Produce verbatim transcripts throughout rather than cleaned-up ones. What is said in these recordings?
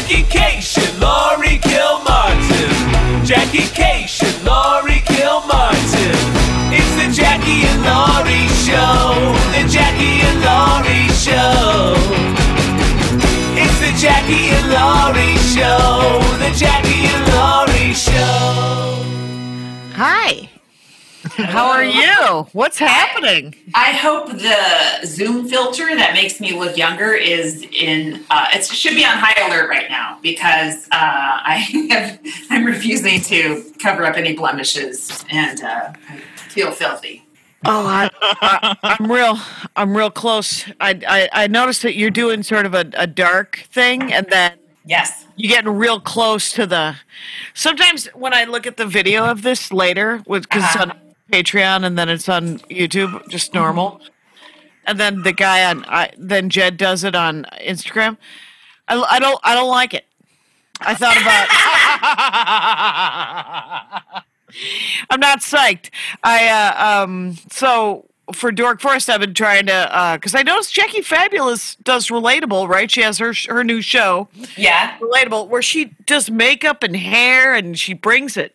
Jackie Cation, Laurie Kilmartin. Jackie Cation, Laurie Kilmartin. It's the Jackie and Laurie Show. The Jackie and Laurie Show. It's the Jackie and Laurie Show. The Jackie and Laurie Show. Hi. How are you? What's happening? I hope the Zoom filter that makes me look younger is in, uh, it should be on high alert right now because uh, I have, I'm refusing to cover up any blemishes and uh, I feel filthy. Oh, I, I, I'm real. I'm real close. I, I, I noticed that you're doing sort of a, a dark thing, and then yes, you're getting real close to the. Sometimes when I look at the video of this later, because uh-huh. it's on Patreon and then it's on YouTube, just normal, mm-hmm. and then the guy on, I, then Jed does it on Instagram. I, I don't. I don't like it. I thought about. I'm not psyched. I uh, um so for Dork Forest, I've been trying to because uh, I noticed Jackie Fabulous does Relatable, right? She has her her new show, yeah, Relatable, where she does makeup and hair and she brings it.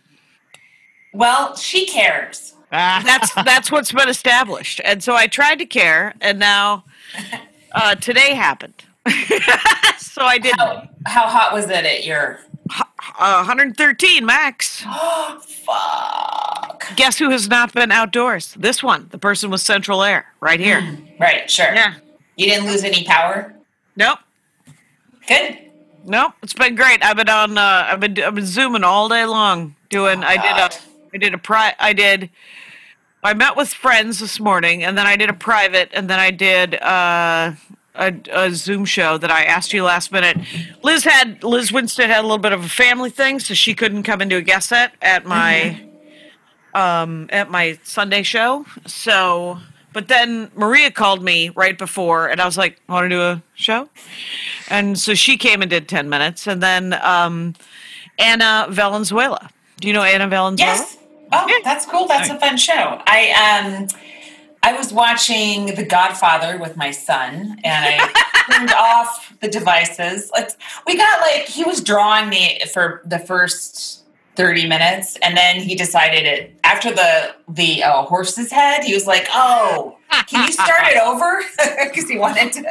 Well, she cares. That's that's what's been established, and so I tried to care, and now uh, today happened. So I did. How, how hot was it at your? Uh, one hundred thirteen max. Oh, fuck. Guess who has not been outdoors? This one. The person with central air. Right here. Mm, right, sure. Yeah. You didn't lose any power? Nope. Good. Nope. It's been great. I've been on, uh, I've been, I've been Zooming all day long doing, oh, I did a, I did a pri, I did, I met with friends this morning and then I did a private and then I did, uh, A, a Zoom show that I asked you last minute. Liz had Liz Winstead had a little bit of a family thing, so she couldn't come and do a guest set at my mm-hmm. um, at my Sunday show. So, but then Maria called me right before, and I was like, "Want to do a show?" And so she came and did ten minutes, and then um, Anna Valenzuela. Do you know Anna Valenzuela? Yes. Oh, yeah. That's cool. That's a fun show. I um. I was watching The Godfather with my son, and I turned off the devices. Like, we got like he was drawing me for the first thirty minutes, and then he decided it after the the uh, horse's head. He was like, "Oh, can you start it over?" Because he wanted to.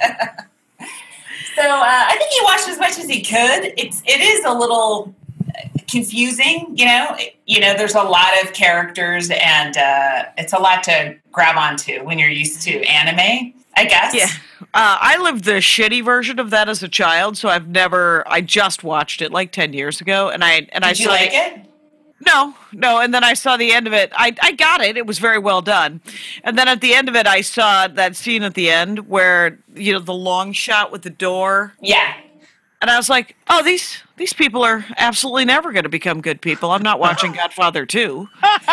So uh, I think he watched as much as he could. It's it is a little confusing, you know. You know, there's a lot of characters, and uh, it's a lot to grab onto when you're used to anime, I guess. Yeah. Uh, I lived the shitty version of that as a child, so I've never. I just watched it like ten years ago, and I and Did I you saw like it? No, no, and then I saw the end of it. I I got it. It was very well done, and then at the end of it, I saw that scene at the end where you know the long shot with the door. Yeah. And I was like, oh, these these people are absolutely never going to become good people. I'm not watching Godfather two.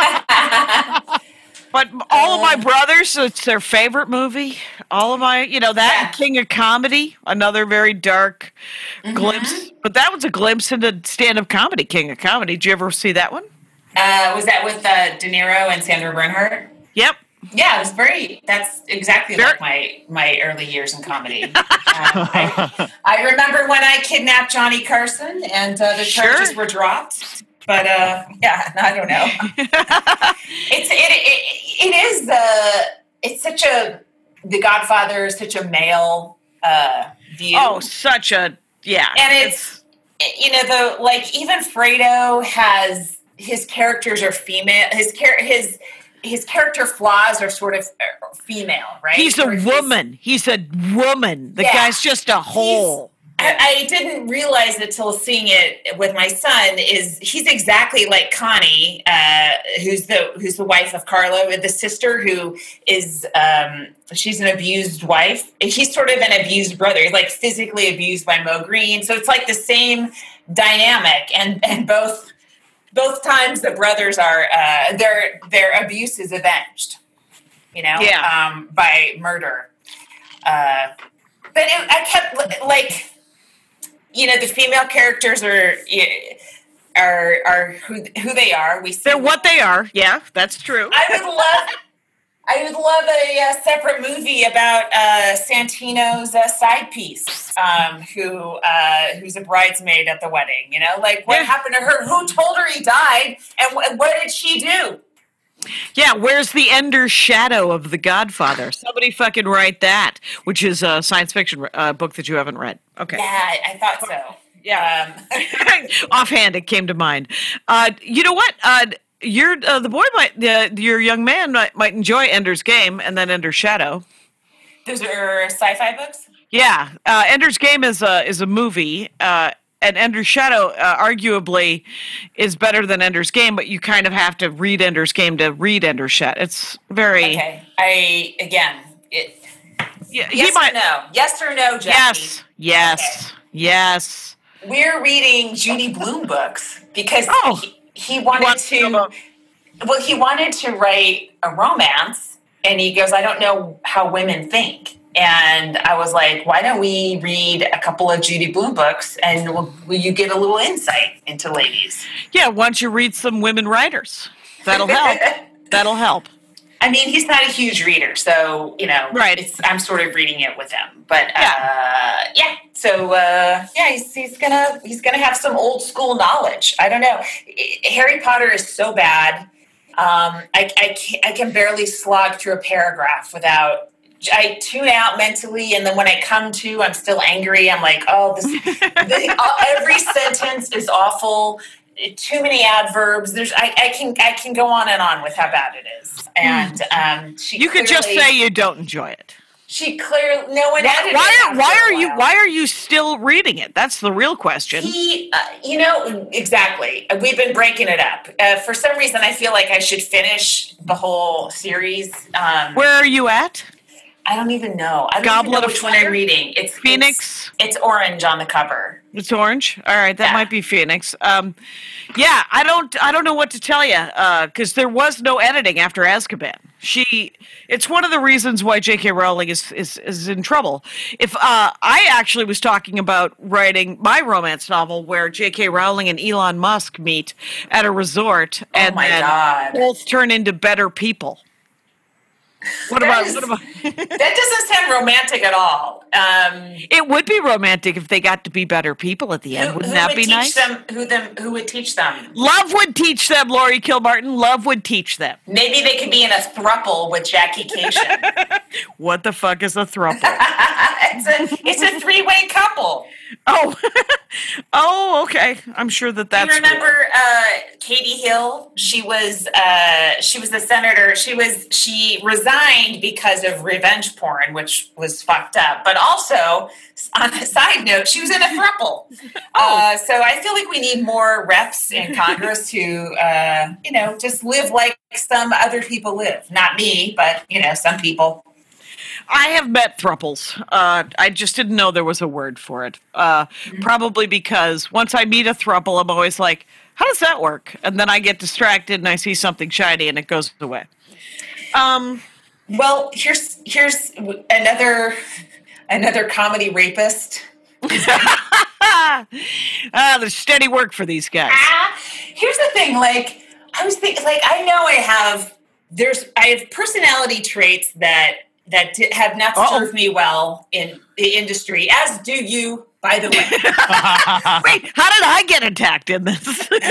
But all of my brothers, it's their favorite movie. All of my, you know, that Yeah. King of Comedy, another very dark Mm-hmm. glimpse. But that was a glimpse into stand-up comedy, King of Comedy. Did you ever see that one? Uh, was that with uh, De Niro and Sandra Bernhardt? Yep. Yeah, it was very. That's exactly Very- like my my early years in comedy. um, I, I remember when I kidnapped Johnny Carson, and uh, the Sure. charges were dropped. But uh, yeah, I don't know. it's it, it it is uh, it's such a The Godfather is such a male uh, view. Oh, such a, yeah. And it's, you know, the like even Fredo has his characters are female. His char- his his character flaws are sort of female, right? He's a Or his- woman. He's a woman. The Yeah. guy's just a hole. I, I didn't realize it till seeing it with my son. Is he's exactly like Connie, uh, who's the who's the wife of Carlo, and the sister who is um, she's an abused wife. He's sort of an abused brother. He's like physically abused by Mo Green. So it's like the same dynamic, and and both both times the brothers are uh, their their abuse is avenged. You know, Yeah. um, by murder. Uh, but it, I kept like. You know, the female characters are are are who who they are. We see They're what they are. Yeah, that's true. I would love I would love a, uh separate movie about uh, Santino's uh, side piece, um, who uh, who's a bridesmaid at the wedding. You know, like what Yeah. happened to her? Who told her he died? And wh- what did she do? Yeah, where's the Ender shadow of the Godfather? Somebody fucking write that, which is a science fiction uh, book that you haven't read. Okay. Yeah, I, I thought so. Yeah. Um, Offhand, it came to mind. Uh, you know what? Uh, your uh, the boy might uh, your young man might, might enjoy Ender's Game and then Ender's Shadow. those are sci-fi books. Yeah, uh, Ender's Game is a is a movie, uh, and Ender's Shadow uh, arguably is better than Ender's Game, but you kind of have to read Ender's Game to read Ender's Shadow. It's very Okay, I again, it, yeah, yes he might or no? Yes or no, Jackie? yes yes yes. We're reading Judy Blume books because Oh. he, he wanted wants to to. know about- Well, he wanted to write a romance, and he goes, "I don't know how women think." And I was like, "Why don't we read a couple of Judy Blume books, and will, will you get a little insight into ladies?" Yeah, why don't you read some women writers? That'll help. That'll help. I mean, he's not a huge reader, so you know, Right. It's, I'm sort of reading it with him, but Yeah. uh, yeah. So uh, yeah, he's, he's gonna he's gonna have some old school knowledge. I don't know. Harry Potter is so bad. Um, I I can, I can barely slog through a paragraph without. I tune out mentally, and then when I come to, I'm still angry. I'm like, oh, this the, uh, every sentence is awful. Too many adverbs. There's I, I can I can go on and on with how bad it is. And um, she You could just clearly- say you don't enjoy it. she clearly no one Why, edited why it are after why a are you while. why are you still reading it? That's the real question. He, uh, you know, exactly. We've been breaking it up. Uh, for some reason, I feel like I should finish the whole series. Um, Where are you at? I don't even know. I don't Goblet even know of which one Fire? I'm reading. It's Phoenix? It's, it's orange on the cover. It's orange. All right, that Yeah. might be Phoenix. Um, yeah, I don't I don't know what to tell you because there was no editing after Azkaban. She, it's one of the reasons why J K. Rowling is is, is in trouble. If uh, I actually was talking about writing my romance novel where J K. Rowling and Elon Musk meet at a resort and Oh my then God. both turn into better people. What That about is- what about? That doesn't sound romantic at all. Um, It would be romantic if they got to be better people at the end. who, Wouldn't who that would be teach nice? them? Who them? Who would teach them? Love would teach them, Laurie Kilmartin. Love would teach them. Maybe they could be in a thruple with Jackie Cation. What the fuck is a throuple? it's a it's a three way couple. oh, oh, okay. I'm sure that that's. Do you remember uh, Katie Hill? She was uh, she was a senator. She was she resigned because of revenge porn, which was fucked up. But also, on a side note, she was in a throuple. Uh, so I feel like we need more reps in Congress who, uh, you know, just live like some other people live. Not me, but you know, some people. I have met thruples. Uh, I just didn't know there was a word for it. Uh, Probably because once I meet a thruple, I'm always like, "How does that work?" And then I get distracted and I see something shiny and it goes away. Um. Well, here's here's another another comedy rapist. ah, there's steady work for these guys. Ah, here's the thing. Like I was thinking, like I know I have there's I have personality traits that that di- have not Uh-oh. served me well in the industry, as do you, by the way. Wait, how did I get attacked in this?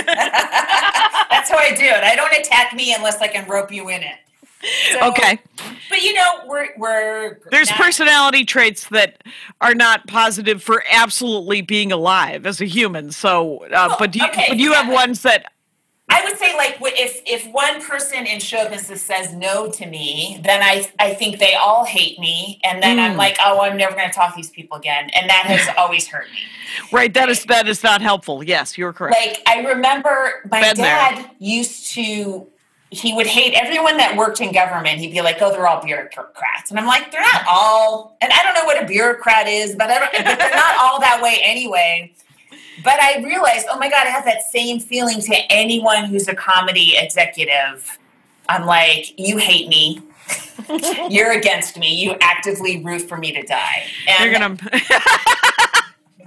That's how I do it. I don't attack me unless I can rope you in it. So, Okay. but you know we're we're There's not- personality traits that are not positive for absolutely being alive as a human. So, uh, Well, but do you, okay, but you have yeah. ones that. I would say, like, wh- if if one person in show business says no to me, then I I think they all hate me, and then I'm Mm. like, oh, I'm never going to talk to these people again, and that has always hurt me. Right, that is that is not helpful. Yes, you're correct. Like, I remember my Been there. dad used to. He would hate everyone that worked in government. He'd be like, "Oh, they're all bureaucrats," and I'm like, "They're not all." And I don't know what a bureaucrat is, but I don't. But they're not all that way anyway. But I realized, oh my God, I have that same feeling to anyone who's a comedy executive. I'm like, you hate me. You're against me. You actively root for me to die. And You're gonna.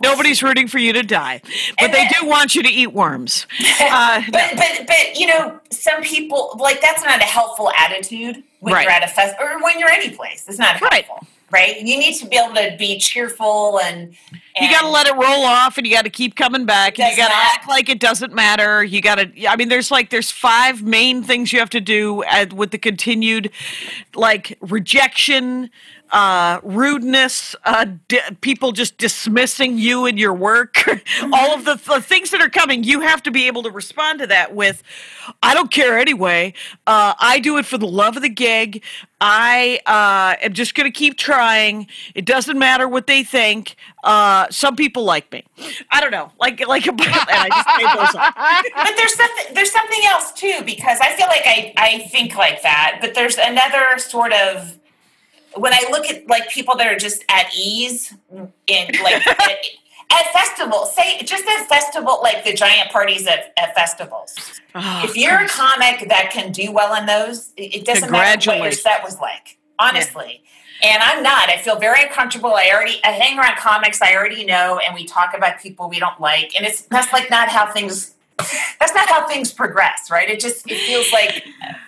Nobody's rooting for you to die, but And they then- do want you to eat worms. Uh, but but but you know, some people like that's not a helpful attitude when Right. you're at a fest or when you're any place. It's not Right. helpful, right? You need to be able to be cheerful and, and you got to let it roll off, and you got to keep coming back, and you Does got to not. act like it doesn't matter. You got to. I mean, there's like there's five main things you have to do at, with the continued, like rejection, uh, rudeness, uh, di- people just dismissing you and your work, all of the, the things that are coming. You have to be able to respond to that with, I don't care anyway. Uh, I do it for the love of the gig. I uh, am just going to keep trying. It doesn't matter what they think. Uh, some people like me. I don't know, like like a. And I just made those up. but there's something there's something else too, because I feel like I, I think like that, but there's another sort of when I look at like people that are just at ease in like at, at festivals, say just at festival like the giant parties at, at festivals. Oh, If you're a comic that can do well in those, it it doesn't matter what your Congratulations. set was like, honestly. And I'm not. I feel very uncomfortable. I already I hang around comics I already know, and we talk about people we don't like, and it's that's like not how things. That's not how things progress, right? It just it feels like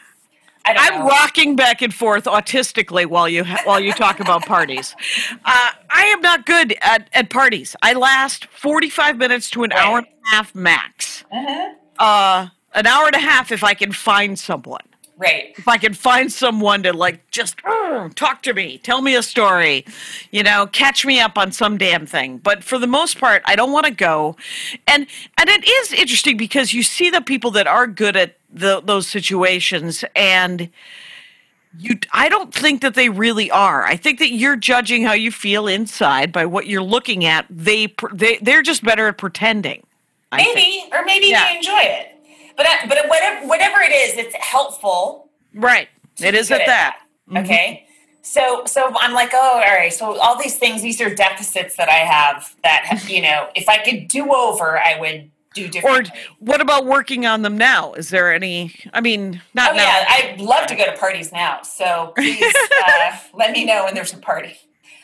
I don't I'm know. rocking back and forth autistically while you ha- while you talk about parties. Uh, I am not good at, at parties. I last forty-five minutes to an Right. hour and a half max. Uh-huh. Uh, an hour and a half if I can find someone. Right. If I can find someone to like just "Mm, talk to me, tell me a story, you know, catch me up on some damn thing. But for the most part, I don't want to go. And and it is interesting because you see the people that are good at the, those situations, and you I don't think that they really are. I think that you're judging how you feel inside by what you're looking at. They pr- they they're just better at pretending. I think. Maybe, or maybe Yeah. they enjoy it. But I, but whatever whatever it is, it's helpful. Right. to It be is good at that. Okay. So so I'm like, oh, all right. So all these things, these are deficits that I have that have, you know, if I could do over, I would do Or differently. what about working on them now? Is there any? I mean, not Oh now. yeah, I'd love to go to parties now. So please uh, let me know when there's a party.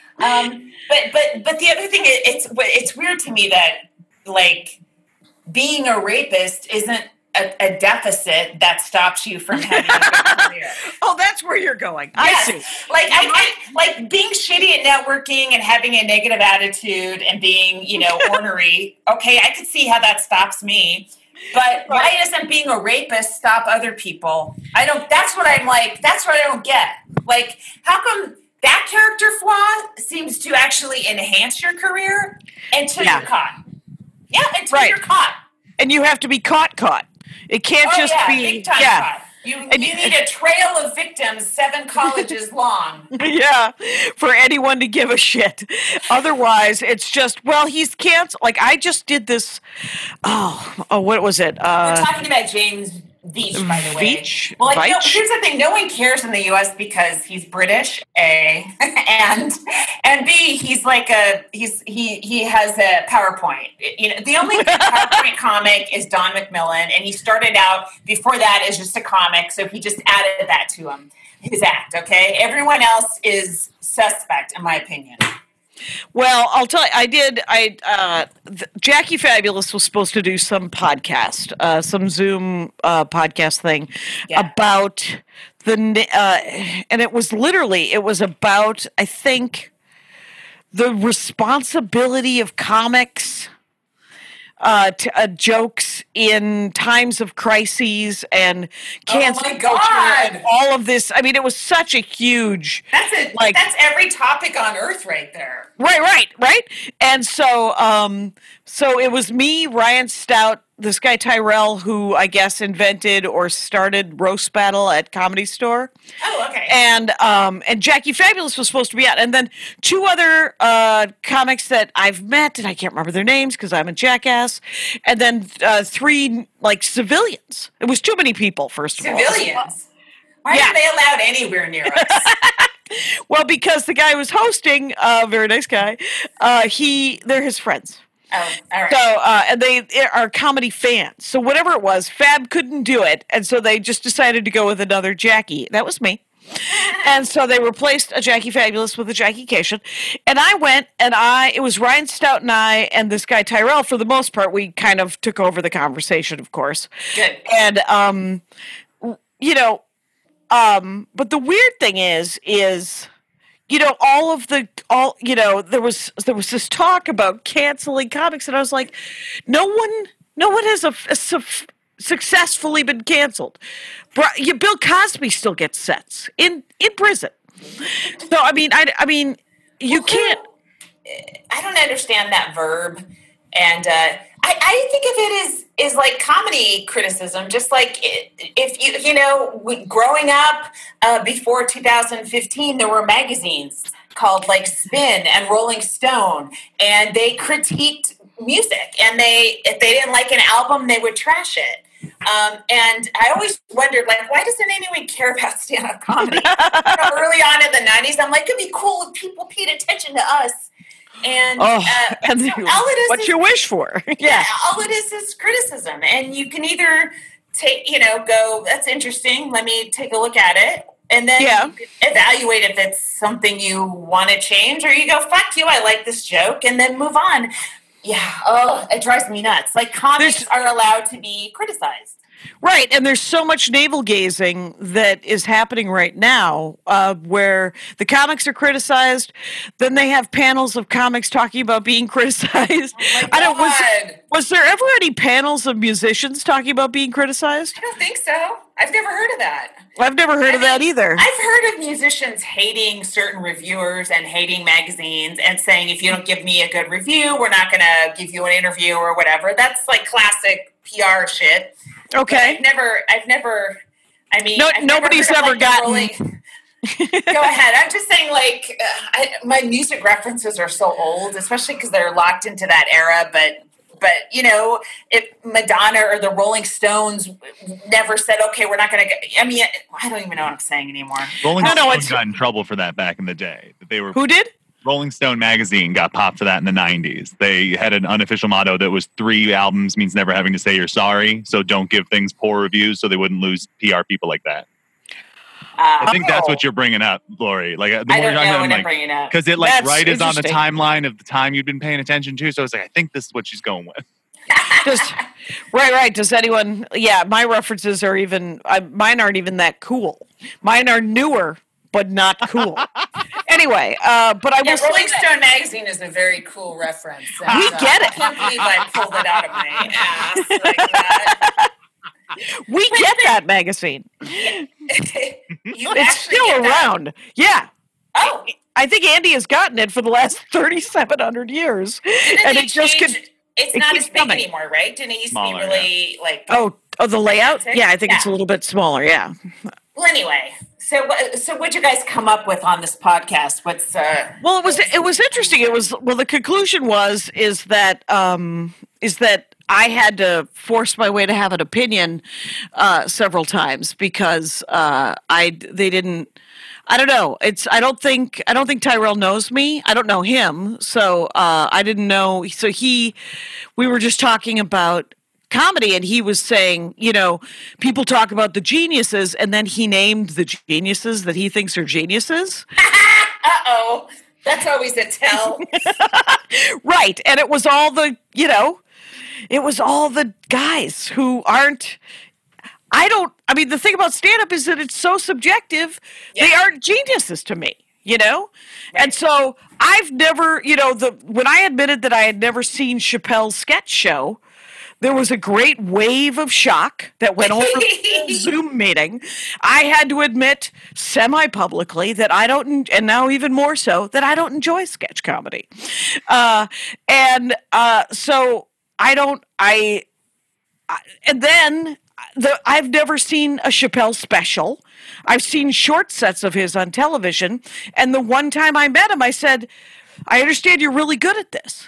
Um, but but but the other thing, is, it's it's weird to me that like being a rapist isn't a, a deficit that stops you from having a good career. Oh, that's where you're going. I Yes. see. Like I, I like being shitty at networking and having a negative attitude and being, you know, ornery. Okay, I could see how that stops me. But why doesn't being a rapist stop other people? I don't that's what I'm like, that's what I don't get. Like, how come that character flaw seems to actually enhance your career until Yeah. you're caught? Yeah, until Right. you're caught. And you have to be caught, caught. It can't Oh, just yeah, be. big time yeah. caught. You, And you you- need a trail of victims seven colleges long. Yeah, for anyone to give a shit. Otherwise, it's just, well, he's canceled. Like, I just did this. Oh, oh, what was it? We're Uh, talking about James Veitch, by the way. Veitch? Well, like, no, Veitch? here's the thing: no one cares in the U S because he's British, a, and and b, he's like a he's he he has a PowerPoint. You know, the only PowerPoint comic is Don McMillan, and he started out before that as just a comic, so he just added that to him, his act. Okay, everyone else is suspect, in my opinion. Well, I'll tell you, I did. I uh, th- Jackie Fabulous was supposed to do some podcast, uh, some Zoom uh, podcast thing Yeah. about the, n- uh, and it was literally, it was about, I think, the responsibility of comics. Uh, t- uh, jokes in times of crises and cancel Oh my culture God. and all of this. I mean, it was such a huge. That's it. Like- That's every topic on Earth, right there. Right, right, right. And so, um, so it was me, Ryan Stout, this guy Tyrell, who I guess invented or started Roast Battle at Comedy Store, Oh, okay. and um, and Jackie Fabulous was supposed to be out, and then two other uh, comics that I've met, and I can't remember their names because I'm a jackass, and then uh, three like civilians. It was too many people. First of all, Civilians. Why Yeah. are they allowed anywhere near us? well, because the guy who was hosting, a uh, very nice guy, uh, he they're his friends. Oh, all right. So, uh, and they are comedy fans. So whatever it was, Fab couldn't do it. And so they just decided to go with another Jackie. That was me. And so they replaced a Jackie Fabulous with a Jackie Cation. And I went and I, it was Ryan Stout and I and this guy Tyrell, for the most part, we kind of took over the conversation, of course. Good. And, um, you know, um, but the weird thing is, is, you know, all of the, all, you know, there was, there was this talk about canceling comics, and I was like, no one, no one has a, a, a successfully been canceled. You, Bill Cosby still gets sets in, in prison. So, I mean, I, I mean, you well, can't. I don't understand that verb. And uh, I, I think of it as, is like comedy criticism, just like if you, you know, we, growing up uh, before two thousand fifteen, there were magazines called like Spin and Rolling Stone, and they critiqued music, and they, if they didn't like an album, they would trash it. Um, and I always wondered, like, why doesn't anyone care about stand-up comedy? You know, early on in the nineties, I'm like, it'd be cool if people paid attention to us. And, oh, uh, and so you, all it is what is, you wish for. Yeah. yeah, all it is is criticism. And you can either take, you know, go, that's interesting, let me take a look at it. And then yeah. evaluate if it's something you want to change, or you go, fuck you, I like this joke, and then move on. Yeah, oh, it drives me nuts. Like, comics There's, are allowed to be criticized. Right, and there's so much navel-gazing that is happening right now uh, where the comics are criticized, then they have panels of comics talking about being criticized. Oh my I don't, was, God. was there ever any panels of musicians talking about being criticized? I don't think so. I've never heard of that. I've never heard I of mean, that either. I've heard of musicians hating certain reviewers and hating magazines and saying, if you don't give me a good review, we're not going to give you an interview or whatever. That's like classic P R shit. Okay. I've never, I've never, I mean, no, I've nobody's never ever like gotten. Rolling... Go ahead. I'm just saying, like, uh, I, my music references are so old, especially because they're locked into that era. But, but you know, if Madonna or the Rolling Stones never said, okay, we're not going to. I mean, I don't even know what I'm saying anymore. Rolling no, no, Stones got in trouble for that back in the day. They were who did? Rolling Stone magazine got popped for that in the nineties. They had an unofficial motto that was three albums means never having to say you're sorry. So don't give things poor reviews so they wouldn't lose P R people like that. Uh, I think that's what you're bringing up, Lori. Like the I more don't you're know talking what about, I'm bringing up. Because it like That's right is on the timeline of the time you'd been paying attention to. So it's like, I think this is what she's going with. Just, right, right. Does anyone, yeah, my references are even, I, mine aren't even that cool. Mine are newer, but not cool. Anyway, uh, but I yeah, will Rolling say Stone magazine is a very cool reference. And, we uh, get it. I can't believe I pulled it out of my ass like that. We get that magazine. It's still around. That? Yeah. Oh. I think Andy has gotten it for the last thirty-seven hundred years. Didn't and it, it just change, could, it's it not as big coming. anymore, right? Didn't it used Smaller, to be really yeah. like Oh, oh the layout? Yeah, I think yeah. it's a little bit smaller, yeah. Well, anyway. So, so what'd you guys come up with on this podcast? What's uh? Well, it was it was interesting. It was well. The conclusion was is that um, is that I had to force my way to have an opinion uh, several times because uh, I they didn't. I don't know. It's I don't think I don't think Tyrell knows me. I don't know him, so uh, I didn't know. So he, we were just talking about comedy, and he was saying, you know, people talk about the geniuses, and then he named the geniuses that he thinks are geniuses. Uh-oh. That's always a tell. Right. And it was all the, you know, it was all the guys who aren't, I don't, I mean, the thing about stand-up is that it's so subjective. Yeah. They aren't geniuses to me, you know? Right. And so I've never, you know, the when I admitted that I had never seen Chappelle's sketch show, there was a great wave of shock that went over the Zoom meeting. I had to admit semi-publicly that I don't, and now even more so, that I don't enjoy sketch comedy. Uh, and uh, so I don't, I, I and then the, I've never seen a Chappelle special. I've seen short sets of his on television. And the one time I met him, I said, I understand you're really good at this.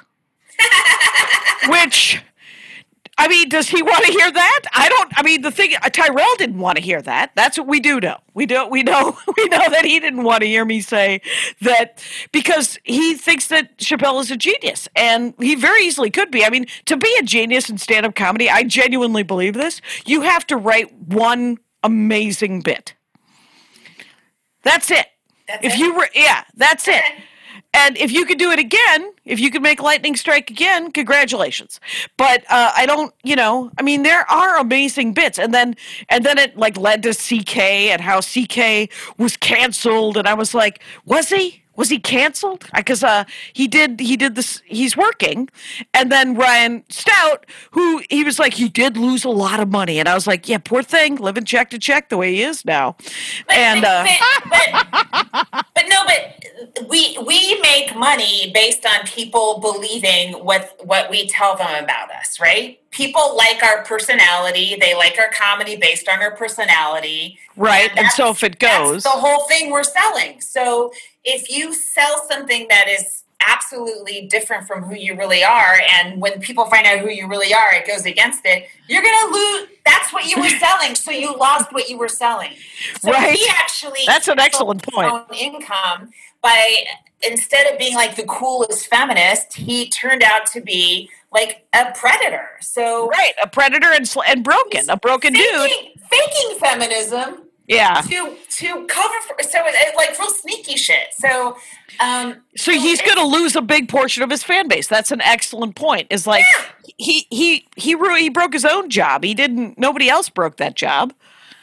Which... I mean, does he want to hear that? I don't. I mean, the thing Tyrell didn't want to hear that. That's what we do know. We do. We know. We know that he didn't want to hear me say that because he thinks that Chappelle is a genius, and he very easily could be. I mean, to be a genius in stand-up comedy, I genuinely believe this. You have to write one amazing bit. That's it. That's if it? you were, yeah, that's it. And if you could do it again, if you could make lightning strike again, congratulations. But uh, I don't, you know, I mean, there are amazing bits, and then and then it like led to C K and how C K was canceled, and I was like, was he? Was he canceled? Because uh, he did he did this. He's working, and then Ryan Stout, who he was like, he did lose a lot of money, and I was like, yeah, poor thing, living check to check the way he is now. But, and but, uh, but, but no, but we we make money based on people believing what what we tell them about us, right? People like our personality. They like our comedy based on our personality. right, and, that's- so if it That's goes, the whole thing we're selling. So if you sell something that is absolutely different from who you really are, and when people find out who you really are, it goes against it, you're going to lose. That's what you were selling. So you lost what you were selling. So Right. he actually That's an excellent sold his point. own income by, instead of being like the coolest feminist, he turned out to be like a predator. So right, a predator and sl- and broken, a broken dude. faking, faking feminism Yeah. to to cover for, so it, it, like real sneaky shit. So um So he's it's- going to lose a big portion of his fan base. That's an excellent point. Is like Yeah. he he he ru- he broke his own job. He didn't. Nobody else broke that job.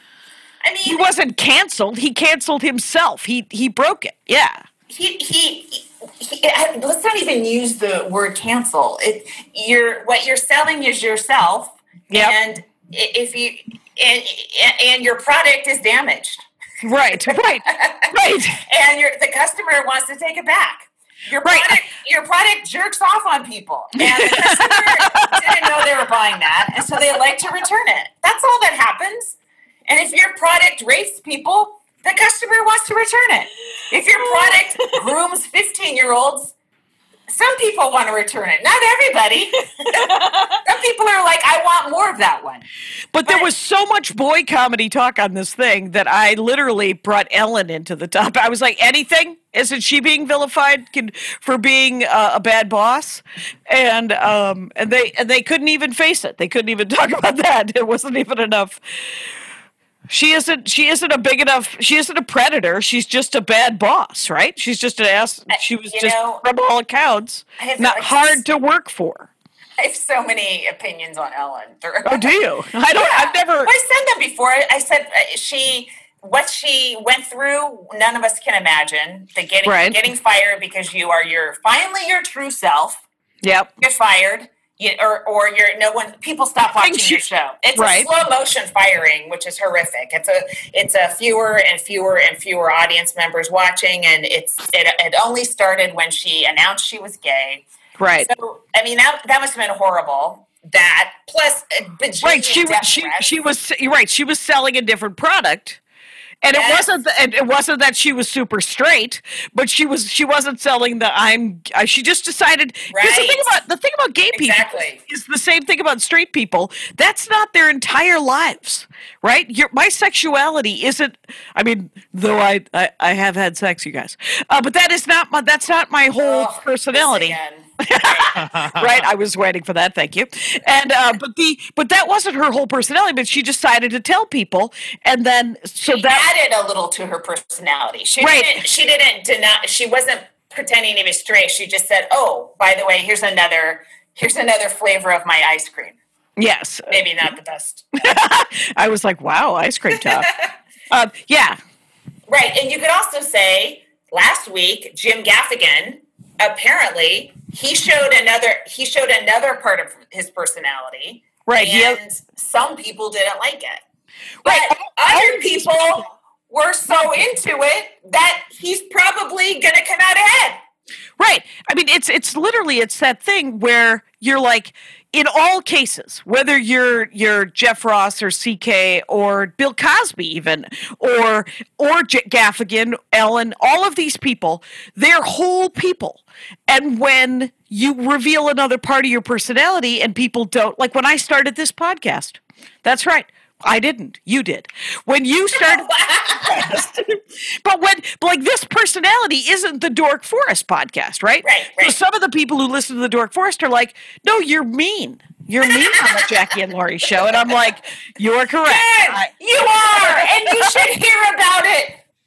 I mean He wasn't canceled. He canceled himself. He he broke it. Yeah. he, he, he, he let's not even use the word cancel. It you're what you're selling is yourself. Yep. And i- if you and and your product is damaged. Right. Right. Right. And your the customer wants to take it back. Your Right. product, your product jerks off on people, and the customer didn't know they were buying that, and so they like to return it. That's all that happens. And if your product rapes people, the customer wants to return it. If your product grooms fifteen-year-olds, some people want to return it. Not everybody. Some people are like, I want more of that one. But there But- was so much boy comedy talk on this thing that I literally brought Ellen into the top. I was like, anything? Isn't she being vilified can, for being uh, a bad boss? And um, and they and they couldn't even face it. They couldn't even talk about that. It wasn't even enough. She isn't. She isn't a big enough. She isn't a predator. She's just a bad boss, right? She's just an ass. She was You just, know, from all accounts, I have not like- hard to work for. I have so many opinions on Ellen. Oh, do you? I don't. I've never. I said that before. I said uh, she, what she went through, none of us can imagine. The getting Right. getting fired because you are your finally your true self. Yep. Get fired, you, or or you're no one. People stop think watching she- your show. It's right. a slow motion firing, which is horrific. It's a it's a fewer and fewer and fewer audience members watching, and it's it, it only started when she announced she was gay. Right. So I mean that that must have been horrible. That plus a bajillion Right, she death was she threats. she was you're right. She was selling a different product, and it Yes. wasn't th- and it wasn't that she was super straight, but she was she wasn't selling the I'm. Uh, she just decided. 'cause the thing Right. about the thing about gay people Exactly. is the same thing about straight people. That's not their entire lives, right? Your my sexuality isn't. I mean, though I I, I have had sex, you guys, uh, but that is not my that's not my whole Ugh, personality. this again. Right, I was waiting for that. Thank you. And uh, but the but that wasn't her whole personality. But she decided to tell people, and then so She that added a little to her personality. She Right. didn't. She didn't deny. She wasn't pretending to be straight. She just said, "Oh, by the way, here's another. Here's another flavor of my ice cream. yes, Maybe not the best." I was like, wow, ice cream top. uh, yeah, Right, and you could also say last week Jim Gaffigan apparently he showed another. He showed another part of his personality. right. He, And some people didn't like it. But Right. other people were so into it that he's probably going to come out ahead. right. I mean, it's it's literally it's that thing where you're like. In all cases, whether you're you're Jeff Ross or C K or Bill Cosby even or or J- Gaffigan, Ellen, all of these people, they're whole people. And when you reveal another part of your personality and people don't, like when I started this podcast, that's right. I didn't. You did. When you started, but when like this personality isn't the Dork Forest podcast, right? Right, So right. some of the people who listen to the Dork Forest are like, "No, you're mean. You're mean on the Jackie and Laurie show," and I'm like, "You're correct." Yes, I- you are, and you should hear about it.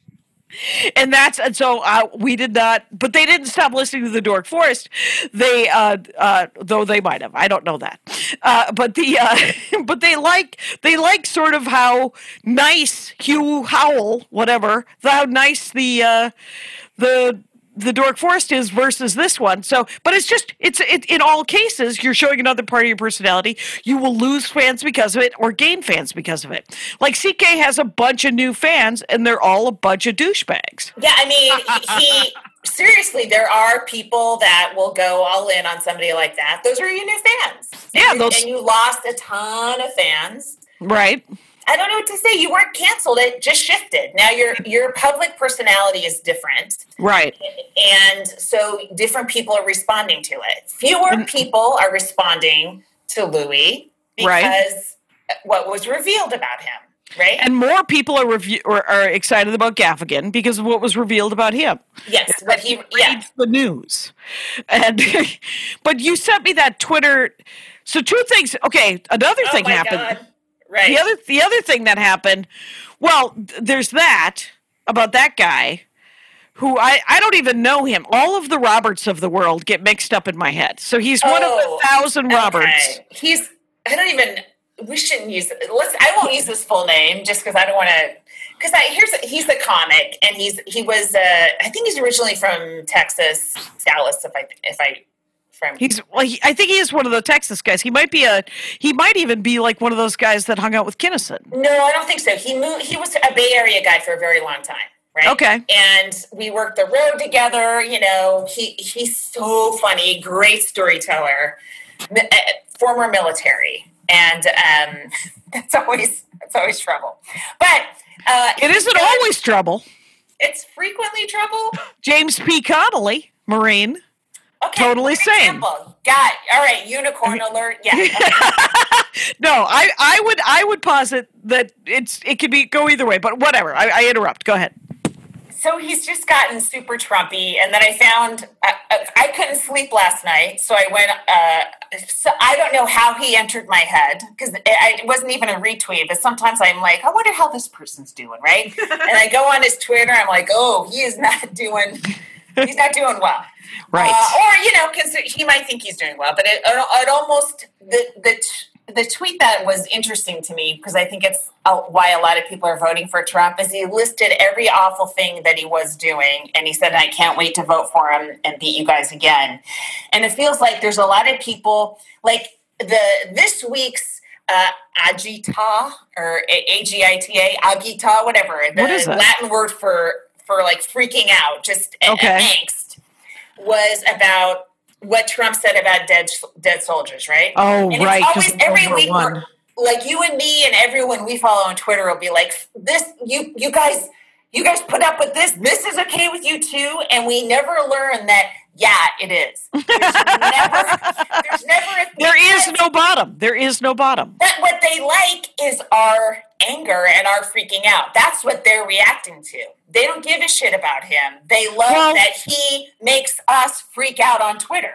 And that's and so uh, we did not, but they didn't stop listening to the Dork Forest. They, uh, uh, though they might have, I don't know that. Uh, but the, uh, but they like they like sort of how nice Hugh Howell, whatever, how nice the uh, the. the Dork Forest is versus this one. So, but it's just, it's it, in all cases, you're showing another part of your personality. You will lose fans because of it or gain fans because of it. Like C K has a bunch of new fans and they're all a bunch of douchebags. Yeah, I mean, he, he seriously, there are people that will go all in on somebody like that. Those are your new fans. Yeah, those, and you lost a ton of fans. Right. I don't know what to say. You weren't canceled. It just shifted. Now your your public personality is different. Right. And so different people are responding to it. Fewer people are responding to Louis because right. what was revealed about him, right? And more people are, review, are, are excited about Gaffigan because of what was revealed about him. Yes, but he yeah. reads the news. And but you sent me that Twitter. So two things. Okay, another oh thing my happened. God. Right. The other the other thing that happened, well, there's that about that guy who I, I don't even know him. All of the Roberts of the world get mixed up in my head. So he's oh, one of the thousand okay. Roberts. He's I don't even we shouldn't use let's I won't use his full name just because I don't want to because I here's he's a comic and he's he was uh, I think he's originally from Texas, Dallas if I if I He's well. He, I think he is one of the Texas guys. He might be a. He might even be like one of those guys that hung out with Kinnison. No, I don't think so. He moved. He was a Bay Area guy for a very long time, right? Okay. And we worked the road together. You know, he he's so funny, great storyteller, former military, and um, that's always that's always trouble. But uh, it isn't does, always trouble. It's frequently trouble. James P. Connolly, Marine. Okay, totally same. Got all right. Unicorn alert. Yeah. Okay. No, I, I would I would posit that it's it could be go either way, but whatever. I, I interrupt. Go ahead. So he's just gotten super Trumpy, and then I found I, I couldn't sleep last night, so I went. Uh, so I don't know how he entered my head because it, it wasn't even a retweet. But sometimes I'm like, I wonder how this person's doing, right? And I go on his Twitter. I'm like, oh, he is not doing. He's not doing well. Right. Uh, or, you know, because he might think he's doing well. But it, it almost, the, the, the tweet that was interesting to me, because I think it's why a lot of people are voting for Trump, is he listed every awful thing that he was doing. And he said, I can't wait to vote for him and beat you guys again. And it feels like there's a lot of people, like the this week's uh, agita, or A G I T A, agita, whatever. The what is that? Latin word for, for like freaking out, just okay. angst. Was about what Trump said about dead dead soldiers, right? Oh, and right. It's always every week, we're, like you and me and everyone we follow on Twitter will be like, "This, you, you guys, you guys put up with this. This is okay with you too." And we never learn that. Yeah, it is. There's never, there's never. A there is no bottom. There is no bottom. But what they like is our anger and our freaking out. That's what they're reacting to. They don't give a shit about him. They love well, that he makes us freak out on Twitter.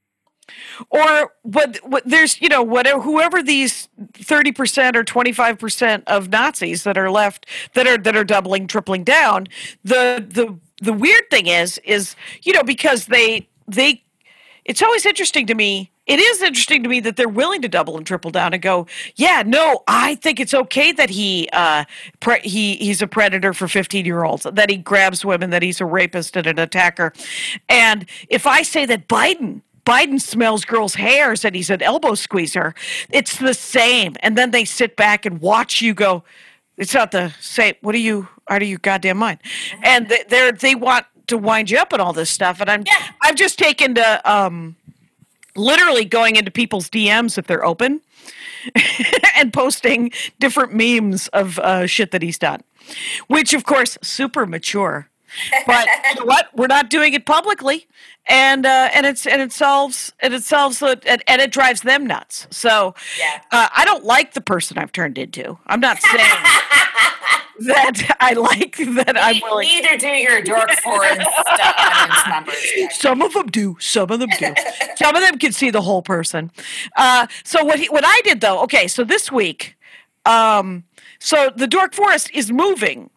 Or what? What there's you know whatever whoever these thirty percent or twenty five percent of Nazis that are left that are that are doubling, tripling down. The the the weird thing is is you know because they they. It's always interesting to me. It is interesting to me that they're willing to double and triple down and go, yeah, no, I think it's okay that he uh, pre- he he's a predator for fifteen-year-olds, that he grabs women, that he's a rapist and an attacker. And if I say that Biden Biden smells girls' hairs and he's an elbow squeezer, it's the same. And then they sit back and watch you go, it's not the same. What are you, out of your goddamn mind? And they they want to wind you up and all this stuff. And I'm yeah. I've just taken to um, literally going into people's D Ms if they're open and posting different memes of uh, shit that he's done, which of course super mature. But you know what? We're not doing it publicly, and uh, and it's and it solves and it solves the, and, and it drives them nuts. So yeah. uh, I don't like the person I've turned into. I'm not saying that I like that. I'm willing. Neither do your dork foreign stuff members. Some of them do. Some of them do. Some of them can see the whole person. Uh, so what he, what I did though? Okay, so this week, um, so the Dork Forest is moving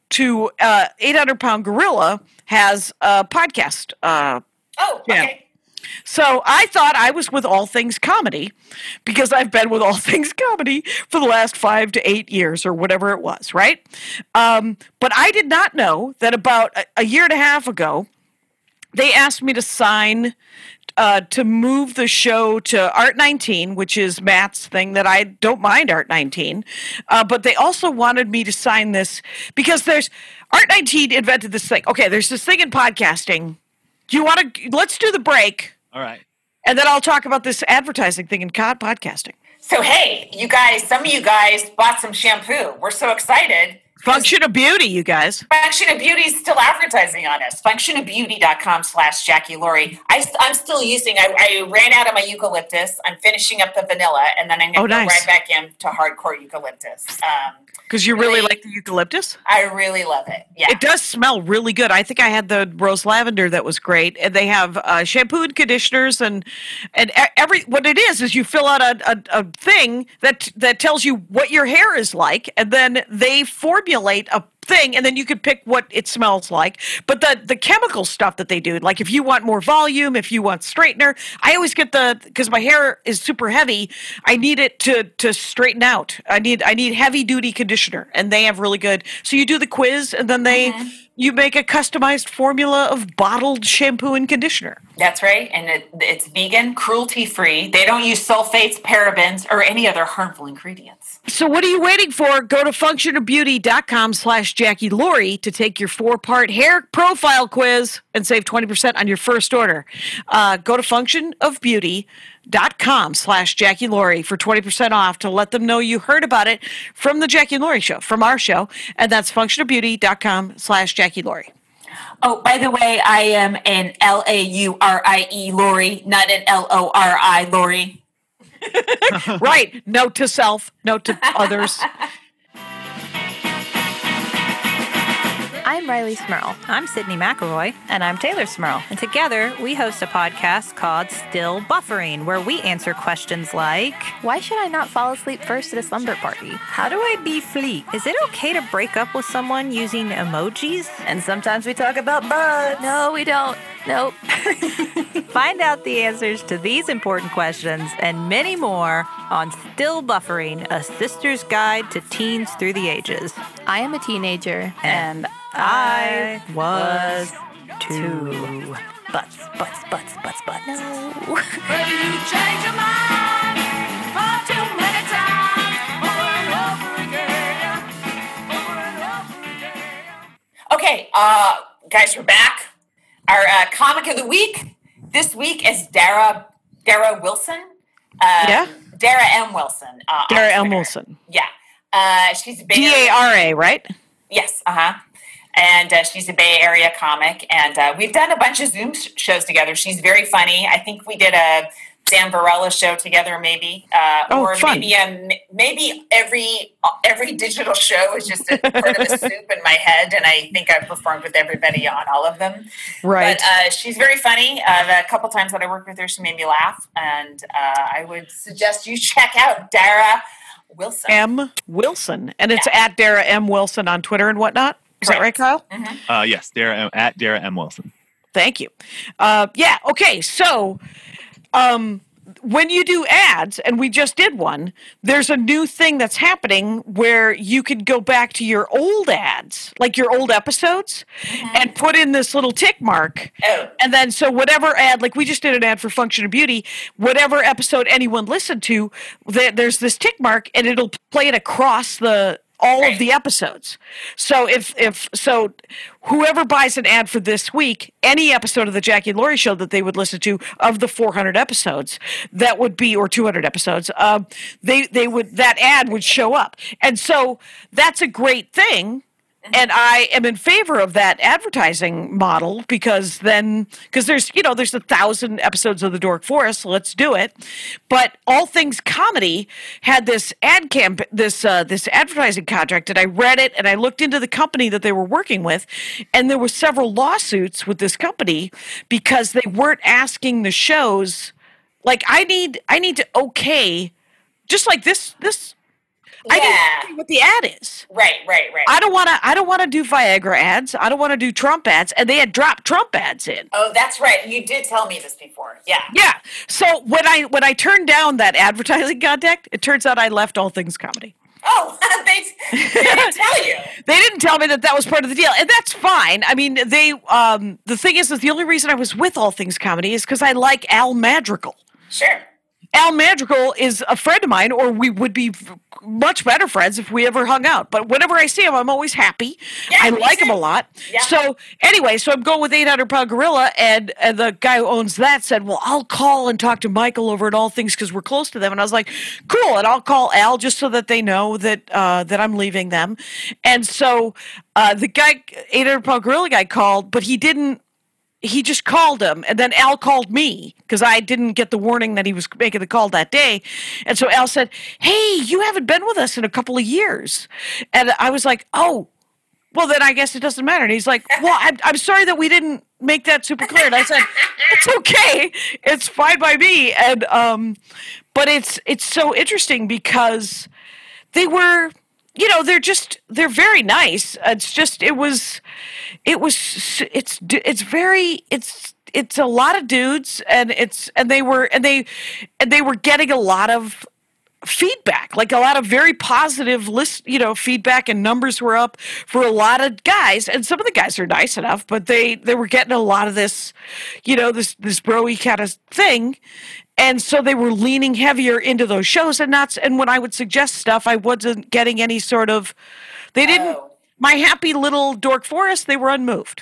to uh, eight hundred pound Gorilla has a podcast. Uh, Oh, Yeah. okay. so I thought I was with All Things Comedy because I've been with All Things Comedy for the last five to eight years or whatever it was, right? Um, but I did not know that about a, a year and a half ago, they asked me to sign uh, to move the show to Art nineteen, which is Matt's thing that I don't mind Art nineteen. Uh, but they also wanted me to sign this because there's Art nineteen invented this thing. Okay, there's this thing in podcasting. Do you want to, let's do the break All right. and then I'll talk about this advertising thing in co- podcasting. So, hey, you guys, some of you guys bought some shampoo. We're so excited. Function of Beauty, you guys. Function of Beauty is still advertising on us. functionofbeauty.com slash Jackie Laurie. I, I'm still using, I, I ran out of my eucalyptus. I'm finishing up the vanilla, and then I'm going to Oh, go nice. right back in to hardcore eucalyptus. Um, Because you really Really? like the eucalyptus? I really love it. Yeah. It does smell really good. I think I had the rose lavender that was great, and they have uh, shampoo and conditioners, and and e- every what it is is you fill out a, a, a thing that that tells you what your hair is like, and then they formulate a thing, and then you could pick what it smells like. But the the chemical stuff that they do, like if you want more volume, if you want straightener, I always get the because my hair is super heavy. I need it to to straighten out. I need I need heavy duty conditioner, and they have really good. So you do the quiz, and then they you make a customized formula of bottled shampoo and conditioner. That's right. And it, it's vegan, cruelty-free. They don't use sulfates, parabens, or any other harmful ingredients. So what are you waiting for? Go to functionofbeauty.com slash Jackie Laurie to take your four-part hair profile quiz and save twenty percent on your first order. Uh, go to functionofbeauty.com slash Jackie Laurie for twenty percent off to let them know you heard about it from the Jackie and Laurie show, from our show. And that's functionofbeauty.com slash Jackie Laurie. Oh, by the way, I am an L A U R I E Laurie, not an L O R I Laurie. Right. Note to self, note to others. I'm Riley Smurl. I'm Sydney McElroy. And I'm Taylor Smurl. And together, we host a podcast called Still Buffering, where we answer questions like, Why should I not fall asleep first at a slumber party? how do I be fleet? Is it okay to break up with someone using emojis? And sometimes we talk about butts. No, we don't. Nope. Find out the answers to these important questions and many more on Still Buffering, a sister's guide to teens through the ages. I am a teenager. And I was too. Butts, butts, butts, butts, butts. No. Okay, uh, guys, we're back. Our uh, comic of the week this week is Dara Dara Wilson. Uh, Yeah? Dara M. Wilson. Uh, on Dara M. Twitter. Wilson. Yeah. Uh, she's a Bay D A Area- R A, right? Yes, uh-huh. And uh, she's a Bay Area comic. And uh, we've done a bunch of Zoom sh- shows together. She's very funny. I think we did a Sam Varela show together, maybe. Uh, Oh, or fun. maybe um, maybe every every digital show is just a part of a soup in my head. And I think I've performed with everybody on all of them. Right. But uh, she's very funny. Uh, the couple times that I worked with her, she made me laugh. And uh, I would suggest you check out Dara Wilson. M. Wilson. And it's at Dara M. Wilson on Twitter and whatnot. Is that right, Correct. Kyle? Uh, yes, Dara M- at Dara M. Wilson. Thank you. Uh, yeah, okay. So um, when you do ads, and we just did one, there's a new thing that's happening where you could go back to your old ads, like your old episodes, and put in this little tick mark. Oh. And then, so whatever ad, like we just did an ad for Function of Beauty, whatever episode anyone listened to, th- there's this tick mark, and it'll play it across the all of the episodes. So if if so, whoever buys an ad for this week, any episode of the Jackie and Laurie show that they would listen to of the four hundred episodes, that would be or two hundred episodes, um, they they would that ad would show up, and so that's a great thing. And I am in favor of that advertising model because then, because there's, you know, there's a thousand episodes of The Dork Forest, so let's do it. But All Things Comedy had this ad camp, this uh, this advertising contract, and I read it and I looked into the company that they were working with, and there were several lawsuits with this company because they weren't asking the shows, like I need, I need to okay, just like this this. I Yeah. didn't know what the ad is. Right, right, right. I don't want to. I don't want to do Viagra ads. I don't want to do Trump ads. And they had dropped Trump ads in. Oh, that's right. You did tell me this before. Yeah. Yeah. So when I when I turned down that advertising contact, it turns out I left All Things Comedy. Oh, they, they didn't tell you. They didn't tell me that that was part of the deal, and that's fine. I mean, they. Um, the thing is, that the only reason I was with All Things Comedy is because I like Al Madrigal. Sure. Al Madrigal is a friend of mine, or we would be f- much better friends if we ever hung out. But whenever I see him, I'm always happy. Yeah, I me like him too. a lot. Yeah. So anyway, so I'm going with eight hundred pound Gorilla, and, and the guy who owns that said, well, I'll call and talk to Michael over at All Things because we're close to them. And I was like, cool, and I'll call Al just so that they know that uh, that I'm leaving them. And so uh, the guy, eight hundred pound Gorilla guy called, but he didn't. He just called him, and then Al called me because I didn't get the warning that he was making the call that day. And so Al said, hey, you haven't been with us in a couple of years. And I was like, oh, well, then I guess it doesn't matter. And he's like, well, I'm, I'm sorry that we didn't make that super clear. And I said, it's okay. It's fine by me. And um, but it's it's so interesting because they were, you know, they're just, they're very nice. It's just, it was, it was, it's, it's very, it's, it's a lot of dudes, and it's, and they were, and they, and they were getting a lot of feedback, like a lot of very positive list, you know, feedback, and numbers were up for a lot of guys. And some of the guys are nice enough, but they, they were getting a lot of this, you know, this, this bro-y kind of thing. And so they were leaning heavier into those shows, and not, and when I would suggest stuff, I wasn't getting any sort of, they didn't, Oh. my happy little dork forest, they were unmoved.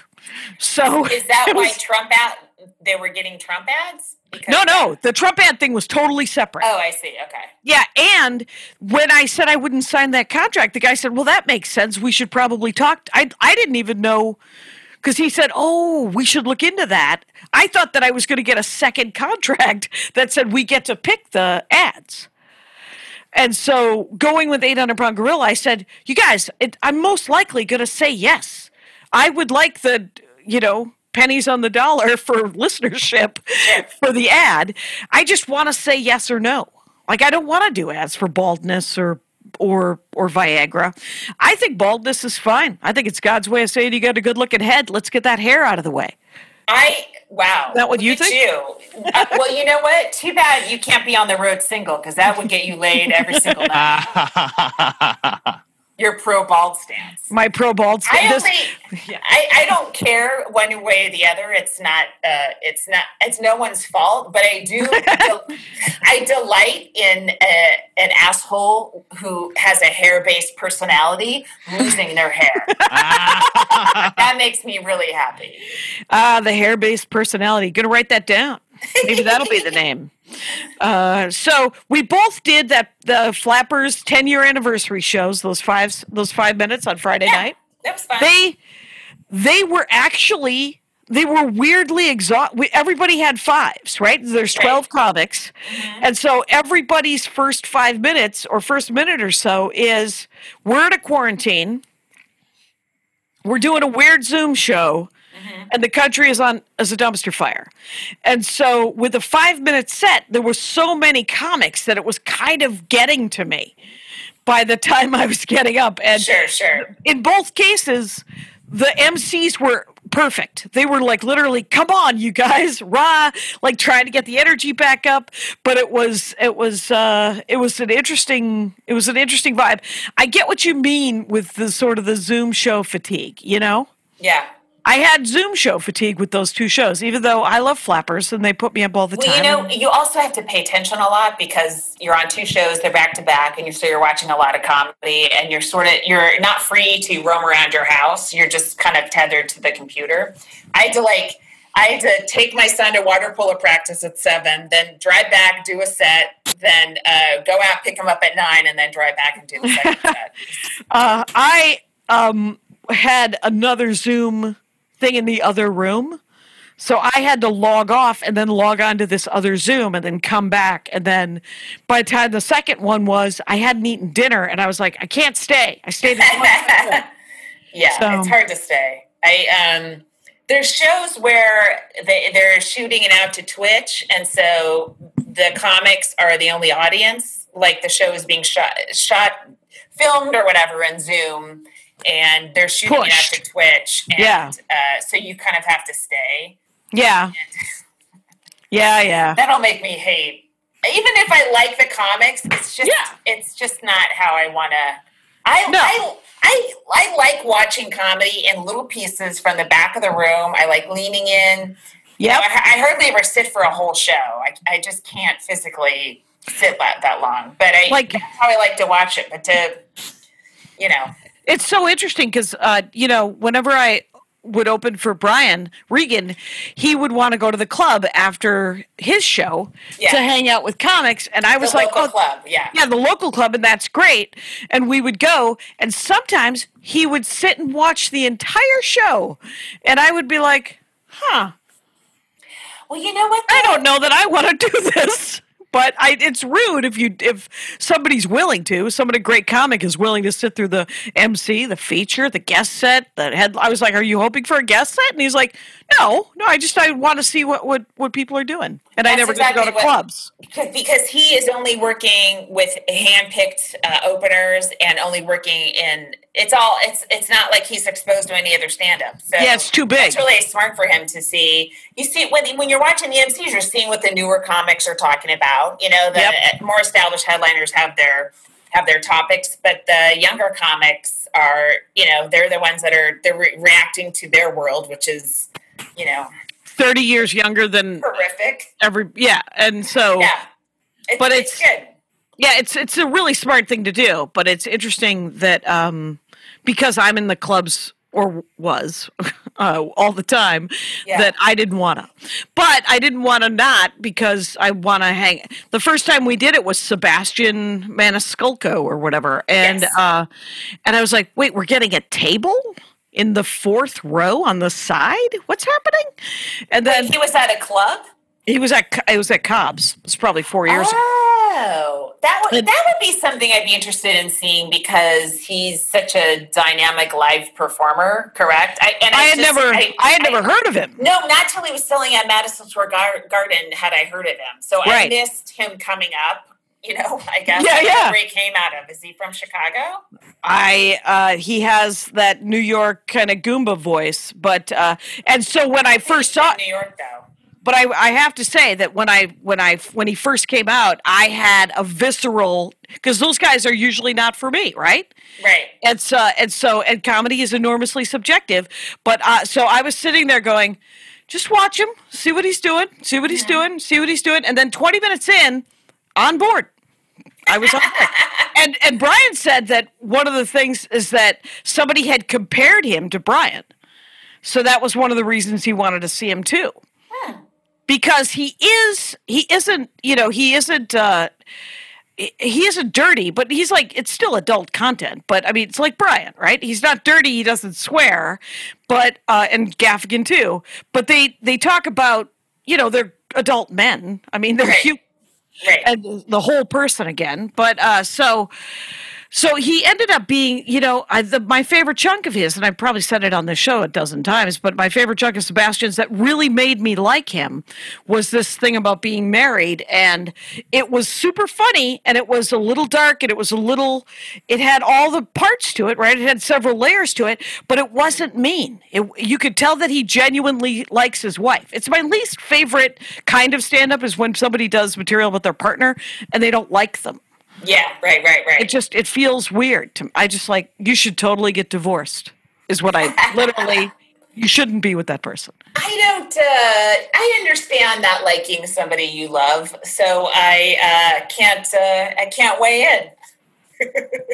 So Is that it why was- Trump ad? They were getting Trump ads? Because no, no, the Trump ad thing was totally separate. Oh, I see. Okay. Yeah, and when I said I wouldn't sign that contract, the guy said, well, that makes sense. We should probably talk. I, I didn't even know, because he said, oh, we should look into that. I thought that I was going to get a second contract that said we get to pick the ads. And so going with eight hundred pound Gorilla, I said, you guys, it, I'm most likely going to say yes. I would like the, you know, pennies on the dollar for listenership for the ad. I just want to say yes or no. Like, I don't want to do ads for baldness or or or Viagra. I think baldness is fine. I think it's God's way of saying you got a good looking head. Let's get that hair out of the way. I wow. Is that what Look you at think? You. Uh, well, you know what? Too bad you can't be on the road single, because that would get you laid every single night. Your pro bald stance. My pro bald I this- only, I, I don't care one way or the other. It's not, uh, it's not, it's no one's fault. But I do, del- I delight in a, an asshole who has a hair-based personality losing their hair. That makes me really happy. Ah, the hair-based personality. Gonna write that down. Maybe that'll be the name. Uh, so we both did that. The Flappers ten-year anniversary shows. Those five, those five minutes on Friday Yeah, night. that was fun. They, they were actually, they were weirdly exhausted. Everybody had fives, right? There's twelve Right. comics, and so everybody's first five minutes or first minute or so is we're in a quarantine. We're doing a weird Zoom show. And the country is on as a dumpster fire. And so with a five minute set, there were so many comics that it was kind of getting to me by the time I was getting up. And Sure, sure. in both cases, the M Cs were perfect. They were like literally, come on, you guys, rah, like trying to get the energy back up. But it was, it was, uh, it was an interesting, it was an interesting vibe. I get what you mean with the sort of the Zoom show fatigue, you know? Yeah. I had Zoom show fatigue with those two shows, even though I love Flappers and they put me up all the Well, time. you know, you also have to pay attention a lot because you're on two shows, they're back to back, and you're, so you're watching a lot of comedy, and you're sort of, you're not free to roam around your house. You're just kind of tethered to the computer. I had to like, I had to take my son to water polo practice at seven, then drive back, do a set, then uh, go out, pick him up at nine, and then drive back and do the second set. Uh, I um, had another Zoom thing in the other room. So I had to log off and then log on to this other Zoom and then come back. And then by the time the second one was, I hadn't eaten dinner and I was like, I can't stay. I stayed at Yeah, So- it's hard to stay. I um, there's shows where they they're shooting it out to Twitch, and so the comics are the only audience. Like the show is being shot shot filmed or whatever in Zoom, and they're shooting Pushed. it after Twitch. And, Yeah. Uh, so you kind of have to stay. Yeah. Yeah, yeah. That'll make me hate. Even if I like the comics, it's just Yeah. it's just not how I want to. I, No. I I I like watching comedy in little pieces from the back of the room. I like leaning in. You Yep. know, I, I hardly ever sit for a whole show. I, I just can't physically sit that, that long. But I Like- that's how I like to watch it. But to, you know, It's so interesting because, uh, you know, whenever I would open for Brian Regan, he would want to go to the club after his show Yeah. to hang out with comics. And I the was like, local oh, club, yeah. yeah, the local club, and that's great. And we would go, and sometimes he would sit and watch the entire show. And I would be like, huh, Well, you know what? I though? don't know that I want to do this. But I, it's rude if you if somebody's willing to. Somebody great comic is willing to sit through the M C, the feature, the guest set, the head. I was like, "Are you hoping for a guest set?" And he's like, "No, no. I just I want to see what, what, what people are doing." And I That's never get to go to exactly what- clubs. Because, because he is only working with hand-picked uh, openers and only working in. It's all. It's it's not like he's exposed to any other stand-up. So Yeah, it's too big. It's really smart for him to see. You see when when you're watching the M Cs, you're seeing what the newer comics are talking about. You know, the Yep. more established headliners have their have their topics, but the younger comics are, you know, they're the ones that are they're re- reacting to their world, which is, you know, Thirty years younger than horrific. every. Yeah, and so Yeah, it's, But it's, it's- good. yeah, it's it's a really smart thing to do. But it's interesting that um, because I'm in the clubs or was uh, all the time, Yeah. that I didn't want to. But I didn't want to not because I want to hang. The first time we did it was Sebastian Maniscalco or whatever, and Yes. uh, and I was like, wait, we're getting a table in the fourth row on the side. What's happening? And then He was at a club. he was at it was at Cobb's. It was probably four years ago. Oh, that would And- that would be something I'd be interested in seeing because he's such a dynamic live performer. Correct? I, and I had just- never I, had never heard of him. No, not till he was selling at Madison Square Gar- Garden had I heard of him. So I Right. missed him coming up. You know, I guess. Yeah, I don't know yeah. Where he came out of? Is he from Chicago? I uh, he has that New York kind of Goomba voice, but uh, and so when I first saw, New York, though. but I, I have to say that when I when I when he first came out, I had a visceral because those guys are usually not for me, right? Right. And so and so and comedy is enormously subjective, but uh, so I was sitting there going, just watch him, see what he's doing, see what he's doing, see what he's doing, and then twenty minutes in, on board. I was on board. And and Brian said that one of the things is that somebody had compared him to Brian. So that was one of the reasons he wanted to see him too. Because he is he isn't, you know, he isn't uh he he isn't dirty, but he's like it's still adult content. But I mean it's like Brian, right? He's not dirty, he doesn't swear, but uh and Gaffigan too. But they they talk about, you know, they're adult men. I mean they're Right. human Right. and the whole person again. But uh, so, so he ended up being, you know, I, the, my favorite chunk of his, and I've probably said it on the show a dozen times, but my favorite chunk of Sebastian's that really made me like him was this thing about being married, and it was super funny, and it was a little dark, and it was a little, it had all the parts to it, right? It had several layers to it, but it wasn't mean. It, you could tell that he genuinely likes his wife. It's my least favorite kind of stand-up is when somebody does material with their partner and they don't like them. Yeah. Right. Right. Right. It just it feels weird to I just like you should totally get divorced is what I literally you shouldn't be with that person. I don't. Uh, I understand not liking somebody you love, so I uh, can't. Uh, I can't weigh in.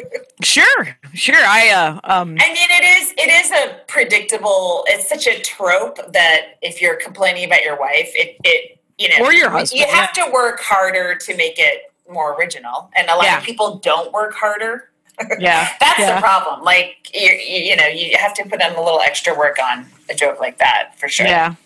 Sure, sure. I uh um I mean, it is. It is a predictable. It's such a trope that if you're complaining about your wife, it it you know Or your husband, you have to work harder to make it more original, and a lot Yeah. of people don't work harder. yeah. That's yeah. the problem. Like you, you, you know, you have to put in a little extra work on a joke like that for sure. Yeah.